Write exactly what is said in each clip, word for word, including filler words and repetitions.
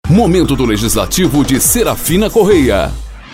Momento do Legislativo de Serafina Correia.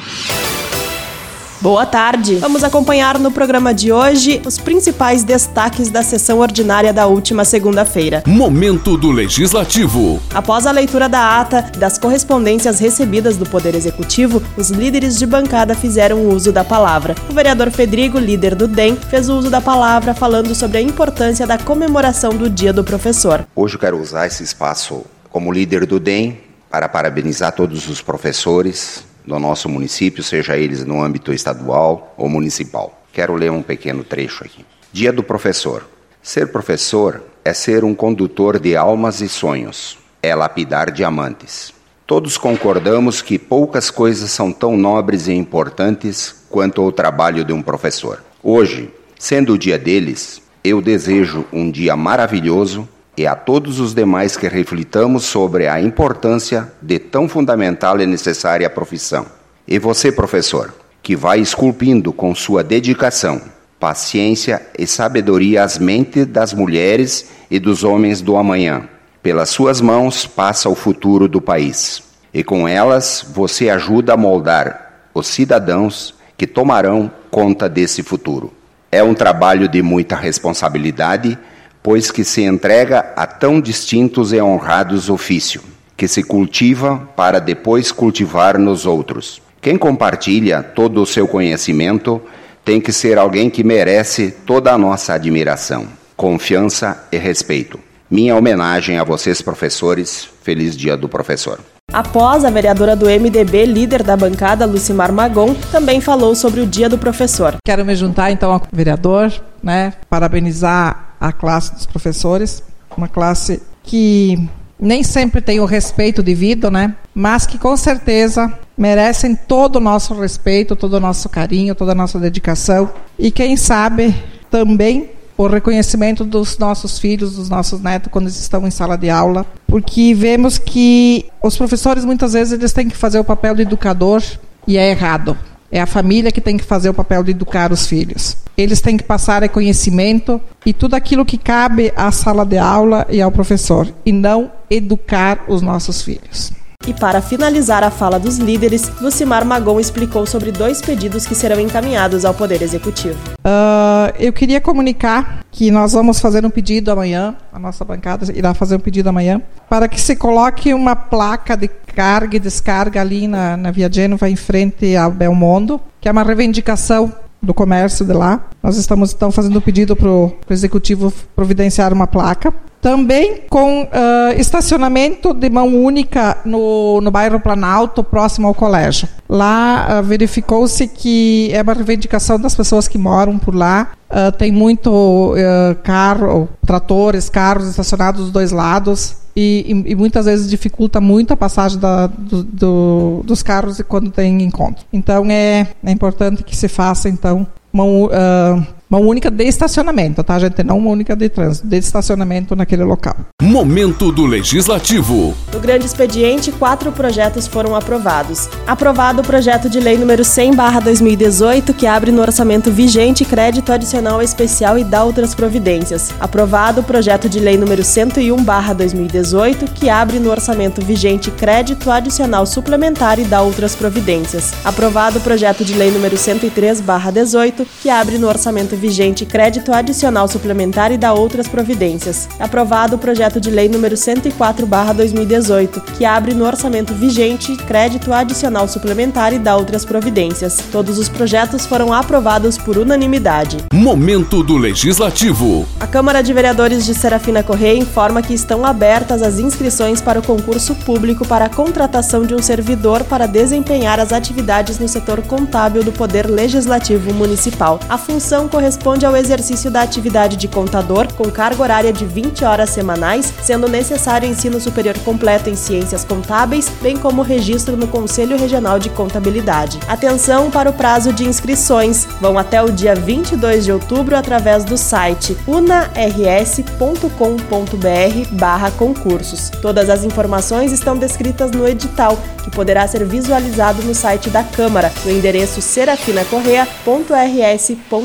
Boa tarde! Vamos acompanhar no programa de hoje os principais destaques da sessão ordinária da última segunda-feira. Momento do Legislativo. Após a leitura da ata das correspondências recebidas do Poder Executivo, os líderes de bancada fizeram uso da palavra. O vereador Fedrigo, líder do D E M, fez o uso da palavra falando sobre a importância da comemoração do Dia do Professor. Hoje eu quero usar esse espaço como líder do D E M para parabenizar todos os professores do nosso município, seja eles no âmbito estadual ou municipal. Quero ler um pequeno trecho aqui. Dia do Professor. Ser professor é ser um condutor de almas e sonhos, é lapidar diamantes. Todos concordamos que poucas coisas são tão nobres e importantes quanto o trabalho de um professor. Hoje, sendo o dia deles, eu desejo um dia maravilhoso e a todos os demais que reflitamos sobre a importância de tão fundamental e necessária profissão. E você, professor, que vai esculpindo com sua dedicação, paciência e sabedoria as mentes das mulheres e dos homens do amanhã. Pelas suas mãos passa o futuro do país. E com elas você ajuda a moldar os cidadãos que tomarão conta desse futuro. É um trabalho de muita responsabilidade, pois que se entrega a tão distintos e honrados ofício, que se cultiva para depois cultivar nos outros. Quem compartilha todo o seu conhecimento tem que ser alguém que merece toda a nossa admiração, confiança e respeito. Minha homenagem a vocês, professores. Feliz Dia do Professor. Após, a vereadora do M D B, líder da bancada, Lucimar Magon, também falou sobre o Dia do Professor. Quero me juntar então ao vereador, né, parabenizar a classe dos professores, uma classe que nem sempre tem o respeito devido, né, mas que com certeza merecem todo o nosso respeito, todo o nosso carinho, toda a nossa dedicação e quem sabe também o reconhecimento dos nossos filhos, dos nossos netos quando eles estão em sala de aula, porque vemos que os professores muitas vezes eles têm que fazer o papel de educador e é errado. É a família que tem que fazer o papel de educar os filhos. Eles têm que passar conhecimento e tudo aquilo que cabe à sala de aula e ao professor, e não educar os nossos filhos. E para finalizar a fala dos líderes, Lucimar Magon explicou sobre dois pedidos que serão encaminhados ao Poder Executivo. Uh, eu queria comunicar que nós vamos fazer um pedido amanhã, a nossa bancada irá fazer um pedido amanhã, para que se coloque uma placa de carga e descarga ali na, na Via Gênova, em frente ao Belmondo, que é uma reivindicação do comércio de lá. Nós estamos então fazendo um pedido para o Executivo providenciar uma placa. Também com uh, estacionamento de mão única no, no bairro Planalto, próximo ao colégio. Lá uh, verificou-se que é uma reivindicação das pessoas que moram por lá. Uh, tem muito uh, carro, tratores, carros estacionados dos dois lados e, e, e muitas vezes dificulta muito a passagem da, do, do, dos carros quando tem encontro. Então é, é importante que se faça então mão, uh, mão única de estacionamento, tá, gente? Não uma única de trânsito, de estacionamento naquele local. Momento do Legislativo. No grande expediente, quatro projetos foram aprovados. Aprovado o projeto de lei número cem barra dois mil e dezoito, que abre no orçamento vigente crédito adicional especial e dá outras providências. Aprovado o projeto de lei número cento e um barra dois mil e dezoito, que abre no orçamento vigente crédito adicional suplementar e dá outras providências. Aprovado o projeto de lei número cento e três barra dezoito, que abre no orçamento vigente crédito adicional suplementar e dá outras providências. Aprovado o projeto de lei número cento e quatro barra dois mil e dezoito, que abre no orçamento vigente crédito adicional suplementar e dá outras providências. Todos os projetos foram aprovados por unanimidade. Momento do Legislativo. A Câmara de Vereadores de Serafina Correia informa que estão abertas as inscrições para o concurso público para a contratação de um servidor para desempenhar as atividades no setor contábil do Poder Legislativo Municipal. A função corresponde ao exercício da atividade de contador, com carga horária de vinte horas semanais, sendo necessário ensino superior completo em ciências contábeis, bem como registro no Conselho Regional de Contabilidade. Atenção para o prazo de inscrições. Vão até o dia vinte e dois de outubro através do site unars ponto com ponto br barra concursos. Todas as informações estão descritas no edital, que poderá ser visualizado no site da Câmara, no endereço serafina correia ponto r s ponto leg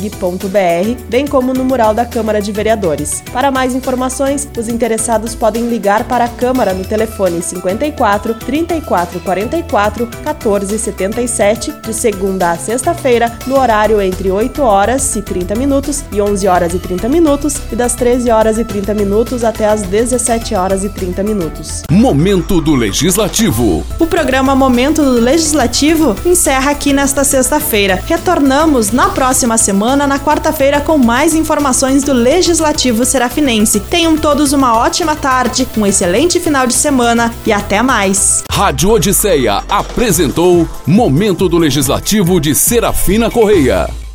ponto b r, bem como no mural da Câmara de Vereadores. Para mais informações, os interessados podem ligar para a Câmara no telefone cinquenta e quatro, trinta e quatro, quarenta e quatro, quatorze, setenta e sete, de segunda a sexta-feira, no horário entre oito horas e trinta minutos e onze horas e trinta minutos e das treze horas e trinta minutos até as dezessete horas e trinta minutos. Momento do Legislativo. O programa Momento do Legislativo encerra aqui nesta sexta-feira. Retornamos na próxima semana, na quarta-feira, com mais informações do Legislativo Serafinense. Tenham todos uma ótima tarde, um excelente final de semana e até mais. Rádio Odisseia apresentou Momento do Legislativo de Serafina Correia.